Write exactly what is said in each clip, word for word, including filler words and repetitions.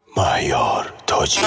مهیار تاجیک.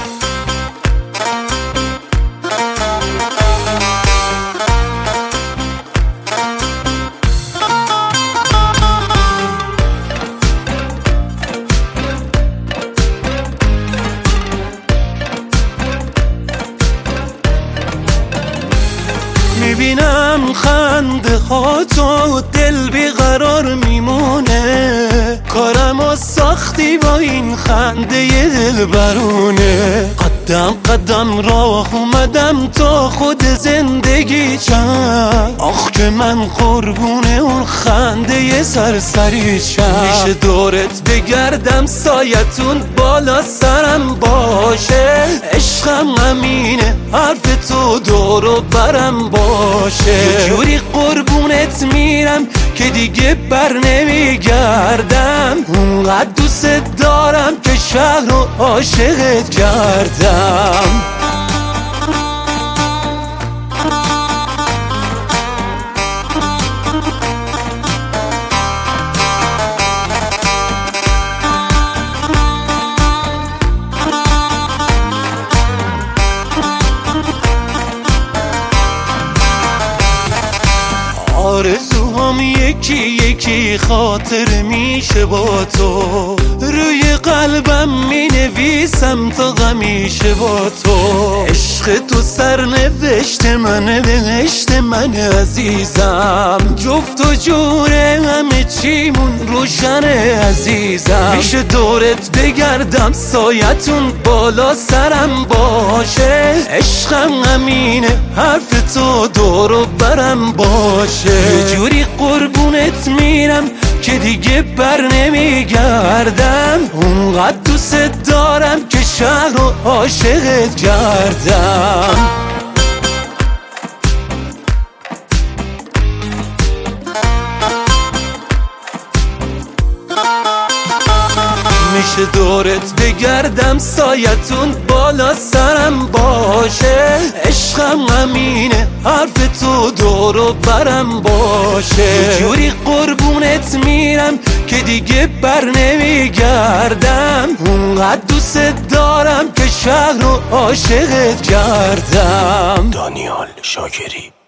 میبینم خنده ها تو دل بیقرار میمونه، کارمو ساختی با این خنده دل برونه. قدم قدم راه اومدم تا خود زندگی چند، آخ که من قربونه اون خنده سرسری چند. میشه دورت بگردم سایتون بالا سرم باشه، عشقم امینه حرف تو دورو برم باشه. یه جوری قربونت میرم که دیگه بر نمیگردم، اونقدر دوست دارم که شهر رو عاشقت کردم. آرزوهام یکی یکی خاطر میشه با تو، روی قلبم مینویسم تا غمیشه با تو. عشق تو سرنوشت منه، بهشت من عزیزم، جفت و جوره همه چیمون روشنه عزیزم. میشه دورت بگردم سایتون بالا سرم باشه، عشقم امینه حرف تو دورو برم باشه. یه جوری قربونت میرم که دیگه بر نمیگردم، اونقدر دوست دارم که شهر رو عاشقت کردم. میشه دورت بگردم سایتون بالا سرم باشه، عشقم امینه حرف تو دورو برم باشه. یه جوری قربونت میرم که دیگه بر نمیگردم، اونقدر دوست دارم که شهر رو عاشقت کردم. دانیال شاکری.